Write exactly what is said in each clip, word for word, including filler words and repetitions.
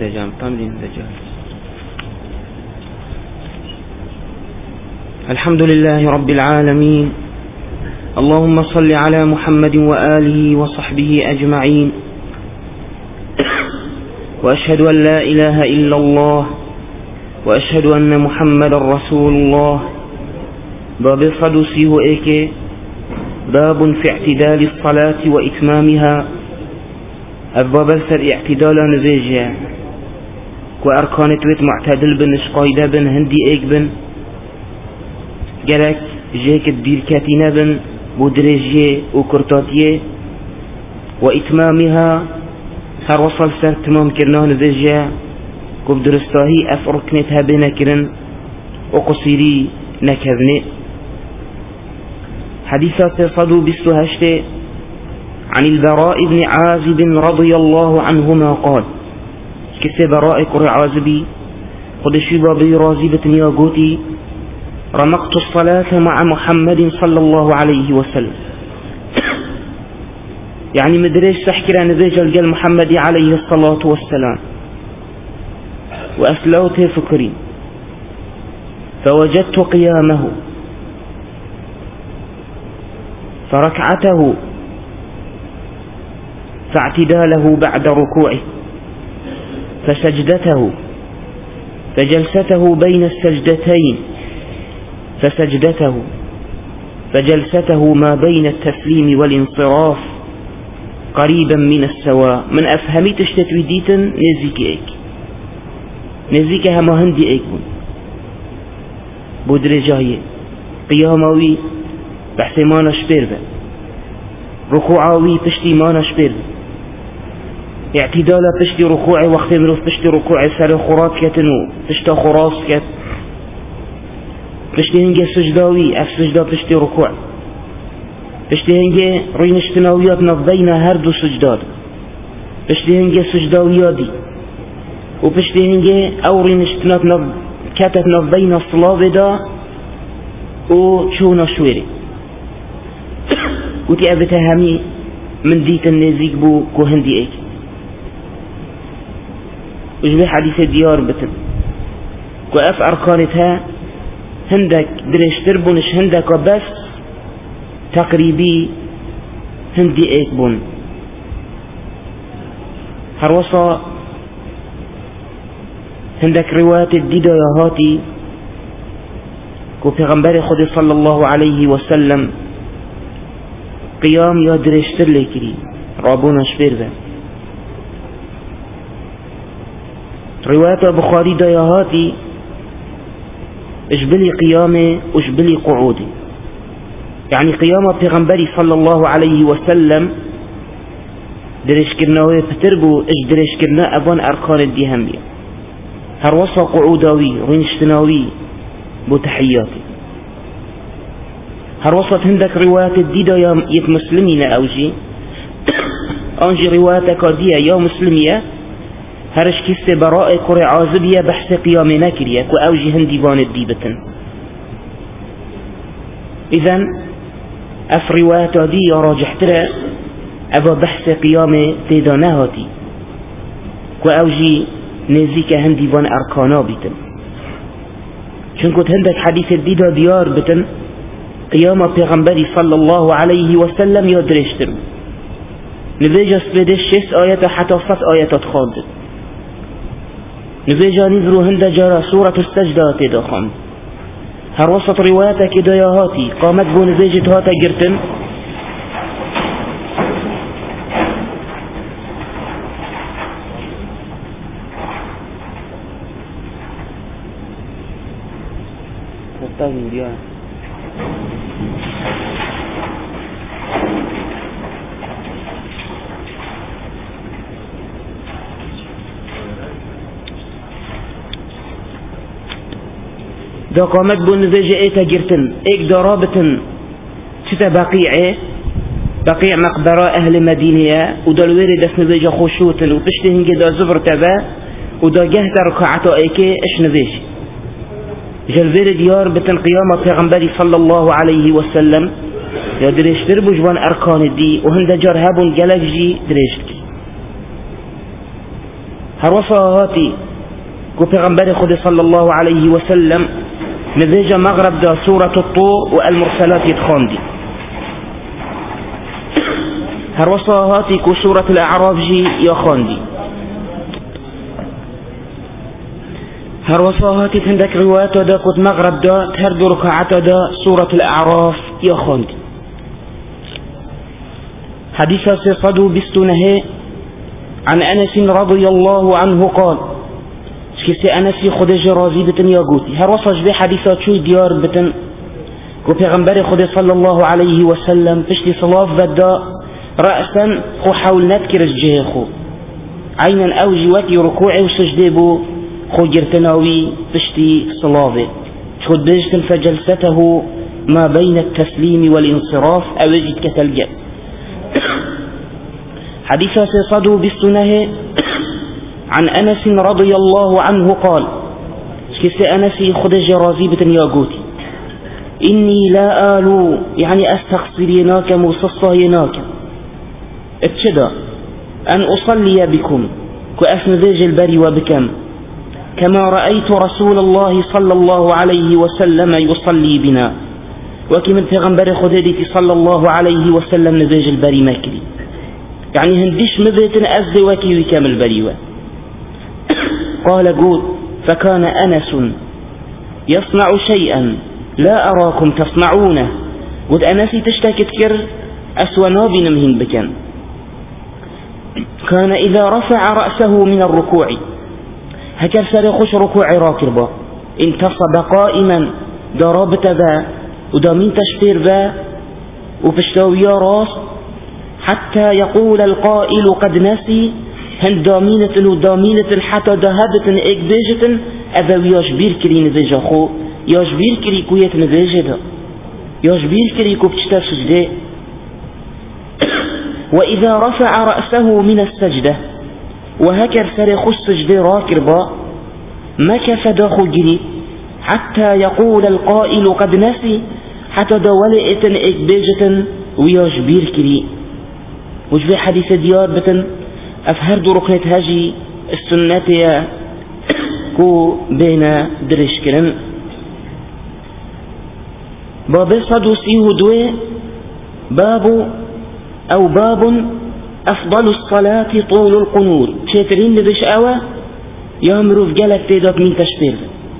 جام تمرين دجال. الحمد لله رب العالمين، اللهم صل على محمد وآله وصحبه أجمعين، وأشهد أن لا إله إلا الله وأشهد أن محمد رسول الله. باب صدوسي وإيك باب في اعتدال الصلاة وإتمامها. أبواب السر اعتدال نزيجها وأركان تويت معتدل بن شقايدة بن هندي إيك بن جلك جيك الدير كاتينا بن بودريجيه وكرتاتيه، وإتمامها هر وصل سر تمام كرناه نزيجها كوب درستاهي أفركنتها بنكرن وقصيري نكذني. حديثات صدو بستهشت عن البراء بن عازب رضي الله عنهما قال: كسي براء كر عازبي قد شبا بي رازبة ياغوتي رمقت الصلاة مع محمد صلى الله عليه وسلم. يعني مدريش سحكرا نزيج الجل محمد عليه الصلاة والسلام، وأسلوت فكري فوجدت قيامه فركعته فاعتداله بعد ركوعه فسجدته فجلسته بين السجدتين فسجدته فجلسته ما بين التسليم والانصراف قريبا من السواء. من أفهمي تشتتويديتا نزيك ايك نزيك هما هندي ايك بودرجاية قياموي بحث ما نشبير به، ركوعاوي پشتی ما نشبير، اعتدالا پشتی ركوع وقت مروف پشتی ركوع سر خورات كتنو پشتا خراس كت، پشتی هنگه سجداوي اف سجدا پشتی ركوع، پشتی هنگه رينشتناويات نفضينا هر دو سجداد، پشتی هنگه سجداويادي و پشتی هنگه او رينشتنات نف... كتت نفضينا صلاة بدا و چونا شويري وتي أبتهمي من ديت النزيق بو كو هندي ايك وجبه حديث ديار بتن كو اف اركانتها هندك درشتر بونش هندك بس تقريبي هندي ايك بون هروصا هندك روايات الديدة يا هاتي كو پیغمبر خود صلى الله عليه وسلم قيام يا درشتر لكري رابونا شبير ذا. رواية بخاري دايهاتي اجبلي قيامي اجبلي قعودي، يعني قيام پیغمبري صلى الله عليه وسلم درش كرناوي بتربو اج درش كرنا ابان اركان الديهم بي هروصا قعوداوي رينشتناوي بو تحياتي. هر وصلت هندك روايات الديدة يا يت مسلمين أوجي أنجي رواياتك ديا يا مسلمية هرش كيس براء كري عازبية بحث قيام نكرية كو أوجي هندي بان الديبتن. إذن أف روايات دي راجح ترى أبا بحث قيام تيدا نهاتي كو أوجي نزيك هندي بان أركانا بيتن، چونكو هندك حديث الديدة ديار بتن قيام پیغمبری صلى الله عليه وسلم یا درشتر نبیجا سپیده شش آیت حتی صد آیتات خواند، نبیجا نذرو هنده جارا سورة السجدات دا خواند. هر وسط روایتا که دایاهاتی قامت بو نبیجت هاتا گرتن رفتاقین دا قامت بون نزيج ايتا جرتن ايك دارابتن چتا بقيعه بقيع مقبرة اهل مدينة ودا الويري دس نزيج خوشوتن وبشته هنگي دا زبر تبا ودا جهت ركعتا ايكي اش نزيج جلويري ديار بتن قيامة پیغمبري صلى الله عليه وسلم يا دريشتر بجوان اركان دي وهند جار هبون جلق جي دريشتكي هر وصاهاتي كو پیغمبر خود صلى الله عليه وسلم نبيجا مغرب دا سورة الطور والمرسلات يتخاندي. هر وصاهاتي كو سورة الأعراف جي يخاندي. هر وصاهاتي تندك روايات دا كو مغرب دا تهرد ركعات دا سورة الأعراف يخاندي. حديث سيصدو بستونه عن أنس رضي الله عنه قال شكسي أنسي خدج رازي بتن ياغوتي هر وصاج بي حديثات شوي ديار بتن كو پیغمبر خد صلى الله عليه وسلم پشتي صلاة بدا رأسا خو حاول نذكر الجه خو عينا أوجي وكي ركوعي وسجدي بو خو جرتناوي پشتي صلاة خد بجتن فجلسته ما بين التسليم والانصراف أوجد كتلجأ حديث سيصدو بالسنه عن أنس رضي الله عنه قال شكسي أنسي خدج رازي بتن ياغوتي إني لا آلو يعني أستغفريناك مصصيناك اتشدى أن أصلي بكم كأسنذيج البري وبكم كما رأيت رسول الله صلى الله عليه وسلم يصلي بنا وكمن تغنبر خديدتي صلى الله عليه وسلم نذيج البري ماكري يعني هنديش مذيتن أزدي وكي وكامل بريوة. قال قول فكان أنس يصنع شيئا لا أراكم تصنعونه قد أنسي تشتاك كثير أسوانا بنمهن بكن كان إذا رفع رأسه من الركوع هكذا سرخش ركوع راكربا انتصب قائما ضربت ذا ودامين تشفير ذا وفشتاويا راس حتى يقول القائل قد نسي هن دامينة ودامينة حتى ذهبت إقباجة أبو يشبير كري نذيجا خو يشبير كري كوية نذيجة يشبير كري كو بتشتاف سجدة. وإذا رفع رأسه من السجدة وهكذا سرخ السجدة راكربا مكث داخل جري حتى يقول القائل قد نسي حتى دولئة إقباجة ويشبير كري وجبه حديث ديار بتن أفهر دو ركنة هاجي السنة كو بين درش كرن باب صدو سيه دوي باب أو باب أفضل الصلاة طول القنوت شاترين لبش أوى يامرو في جالك تيدات من تشفير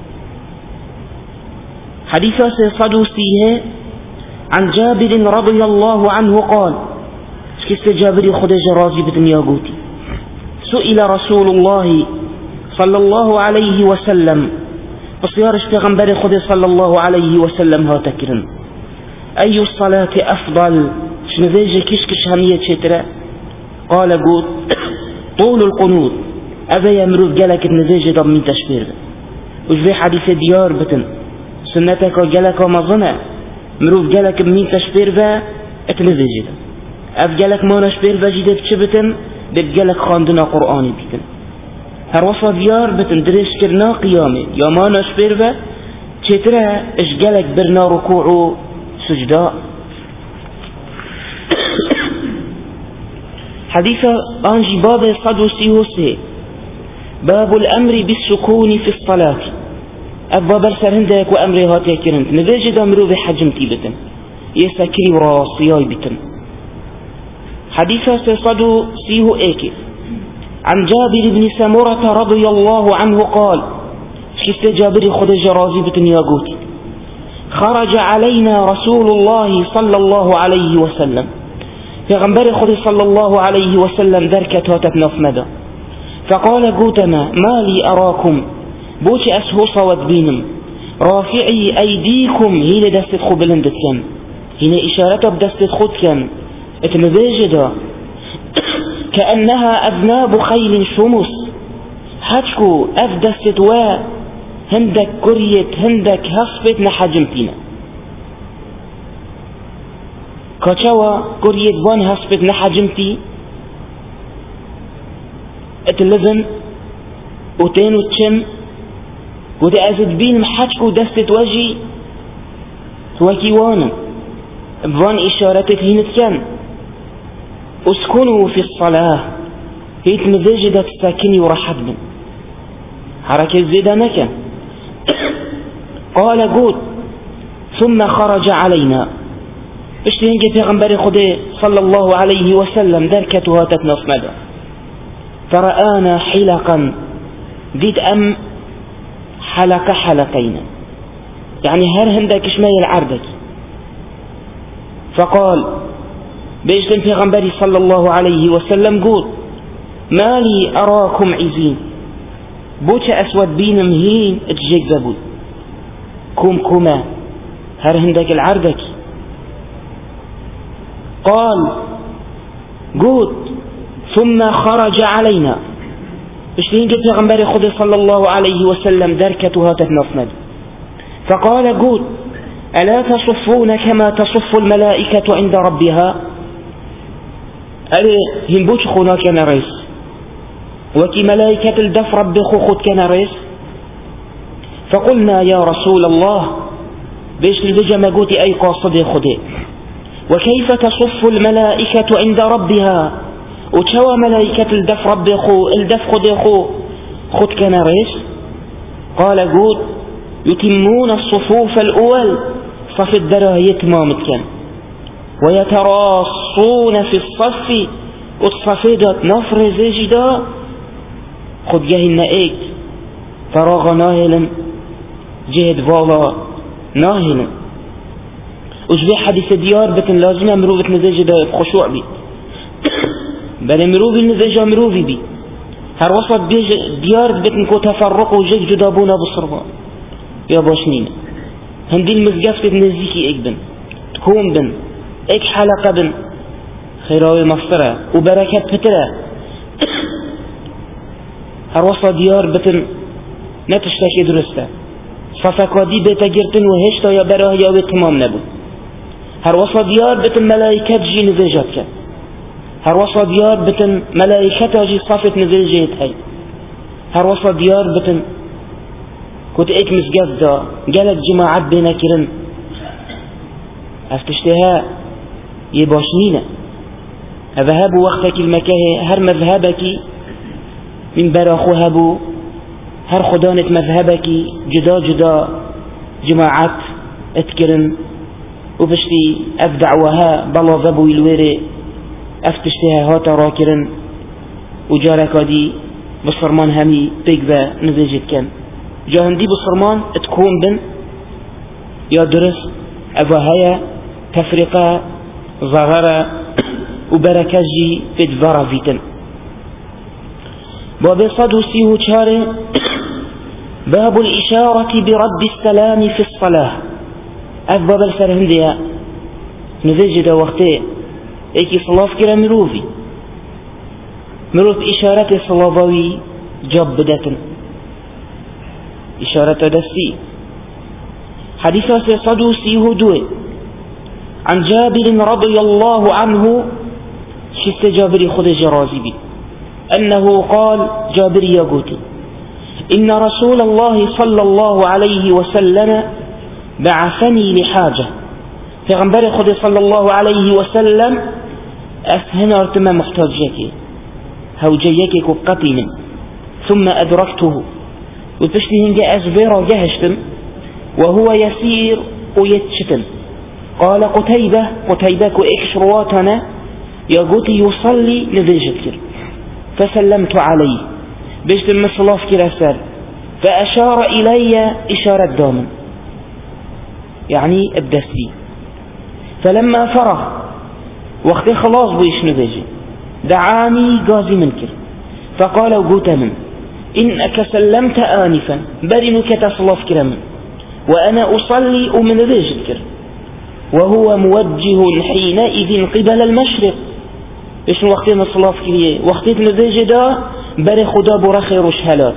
حديث صدو سيه عن جابر رضي الله عنه قال شكست جابر خدج رازي بتن ياغوتي سئل رسول الله صلى الله عليه وسلم بصيارش پیغمبر خود صلى الله عليه وسلم ها تكرن أي الصلاة أفضل شنذيج كشكش همية شترة قال قول طول القنوت أذا يمرو جلك نذيج ضم من تشفير وجبه حديث ديار بتن سنتك جلك ومظنة مرو جلك من تشفير ذا اتنذيج أفجلك ما نشبير بجيدة بشبتن بجلك خاندنا قرآني بيتن هر وصا ديار بتن دريش كرنا قيامي يا ما نشبير با چترا اشجلك برنا ركوع سجداء. حديث أنجي باب صدوسي هسه باب الأمر بالسكون في الصلاة أبا برسر هندك وأمري هاتي كرنت نذيج دامرو بحجمتي بتن يسكري وراسياي بتن. حديث سيصدو سيه ايكي عن جابر بن سمرة رضي الله عنه قال شكست جابر خدج رازي بتن ياغوتي خرج علينا رسول الله صلى الله عليه وسلم پیغمبر خود صلى الله عليه وسلم دركت هاتت نفمدا فقال قوتنا ما لي أراكم بوش أسهو صوت بينم رافعي أيديكم هي لدست خو بلندت كان هنا إشارة بدست خود كان اتنباجدا كأنها أذناب خيل شمس حجكو أفدست وا هندك كريت هندك هصفت نحجمتنا كاتشوا كريت بان هصفت نحجمتي اتلذن وتين وتشن ودي أزد بين محجكو دستت وجي توكي وانا بان إشارتك هنت كان اسكنوا في الصلاة هيت نذجدت ساكني ورحد من حركة زيادة نكا. قال قول ثم خرج علينا اشتهن في غنبري خده صلى الله عليه وسلم دركتها تتنصمد فرآنا حلقا ديت أم حلق حلقين يعني هر هندك شمال العردك. فقال بيشتم في غنبري صلى الله عليه وسلم قول ما لي أراكم عزين بوش أسود بين مهين اتجيك زبود كوم كوما هر هندك العردك. قال قول ثم خرج علينا اشتين قلت غنبري خذ صلى الله عليه وسلم دركتها تتنصند فقال قول ألا تصفون كما تصف الملائكة عند ربها ألي هنبوش خونا كان ريس وكي ملائكة الدف رب خود كان ريس. فقلنا يا رسول الله بيش البجة ما قوتي أي قاصد خده وكيف تصف الملائكة عند ربها وشوى ملائكة الدف رب خو الدف خد خو خد كان ريس. قال قول يتمون الصفوف الأول صف الدراه يتمامت كان ويتراصون في الصف والصفيدات نفر زيجدا خد جهن ايك فراغ ناهلا جهد فالا ناهلا وجبه حديث ديار بكن لازم امرو بتن زيجدا بخشوع بي بل امرو بي نزيجا امرو بي بي هر وسط ديار بتن كو تفرقوا جيك جدابونا بصربا يا باشنين هندي المزقف تنزيكي ايك بن تكون بن ايك حلقة بن خيراوي مفطرة وبركات فترة هر وسط ديار بتن نتشتاكي درسته صفاكا دي بيتا جرتن وهشتا يا براه يا بتمام نبو هر وسط ديار بتن ملايكات جي نزيجات كان هر وسط ديار بتن ملايكات جي صفت نزيجات هاي هر وسط ديار بتن كنت ايك مسقف دا قالت جماعات بينا كرن افتشتها يباشنينا هذهبوا وقتك المكاه هر مذهبك من براخو هبو هر خدانة مذهبك جدا جدا جماعات اتكرن وبشتي افدعوها بلا ذبو الويري افتشتها هاتا راكرن وجاركا دي بصرمان همي بيقبا نزيجت كان جاهن دي بصرمان تكون بن يا درس افاهايا تفرقة ظاهرة وبركاجي في دفارة فيتن. باب صدو سيهو چاره باب الإشارة برد السلام في الصلاة. اف باب الفرهندية نذجد وقته ايكي صلاة كرا مروفي مروف إشارة صلابوي جاب بدتن إشارة دستي. حديثة صدو سيهو دوي عن جابر رضي الله عنه شست جابر خد جرازي بي أنه قال جابر يقولي إن رسول الله صلى الله عليه وسلم بعثني لحاجة في غنبر خد صلى الله عليه وسلم أسهنا ارتما محتاجك هوجيك كبقتين ثم أدركته وتشتهن جاء أزبير جهشتم وهو يسير ويتشتم. قال قتيبة قتيبة كإكشرواتنا يقول يصلي لذجتك فسلمت عليه بجد المصلاف كراسال فأشار إلي إشارة دامن يعني الدستي. فلما فرغ وقت خلاص بيش نذجي دعاني قازي منكر فقال وقوت من إنك سلمت آنفا برنك تصلاف كرامن وأنا أصلي ومن ذجتك وهو موجه حينئذ قبل المشرق. إيش وقتين الصلاة كليه وقتين نذجي دا بري خدا برخي رشهلات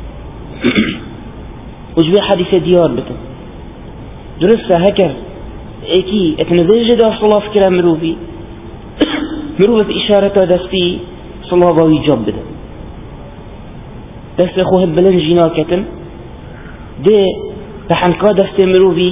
وجبه حديث ديار بكم درسة هكر ايكي اتنذجي دا صلاة كلا مروفي مروفة إشارة دستي صلاة باوي جاب بدا دست اخوه بلنجينا كتن دي تحنقا دستي مروفي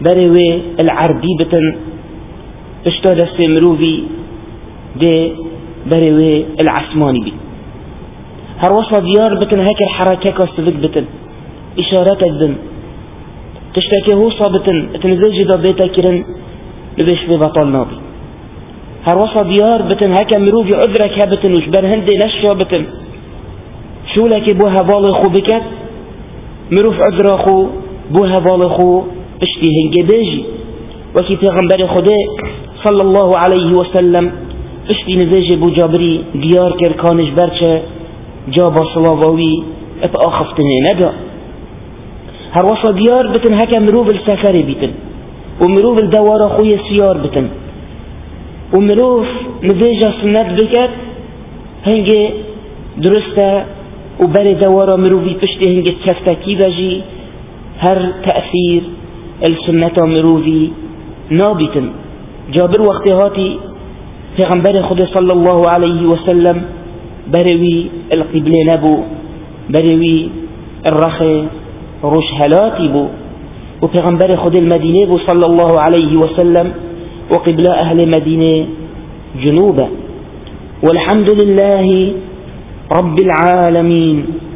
بريوي العربي بتن اشتا دستي مروفي دي بري العثماني بي هر وصل ديار بتن هكر حركة كاستفك بتن إشارات الدن تشتكي هو صابتن تنزل جدا بيتا كرن لبيش ببطل نابي هر وصل ديار بتن هكا مروفي عذرك هبتن وش برهندي نشوا بتن شو لك بوها بالخو بكت مروف عذرخو بوها بالخو اشتي هنجي بيجي وكي پیغمبر خدا صلى الله عليه وسلم اشتي نزيج بو جابري ديار كركانش برچه جابا صلاوي اب آخفتنه ندا هر وصا ديار بتن هكا مروف السفر بيتن ومروف الدوار خوي سيار بتن ومروف نزيج سنت بكت هنجي درسته وبري دوارا مروفي پشتي هنجي تشفتكي بجي هر تأثير السنة مروفي نابتن جابر وقت هاتي پیغمبر خدا صلى الله عليه وسلم بروي القبلة نبو بروي الرخي روش هلاتي بو وپیغمبر خدا المدينة بو صلى الله عليه وسلم وقبلة أهل مدينة جنوبا والحمد لله رب العالمين.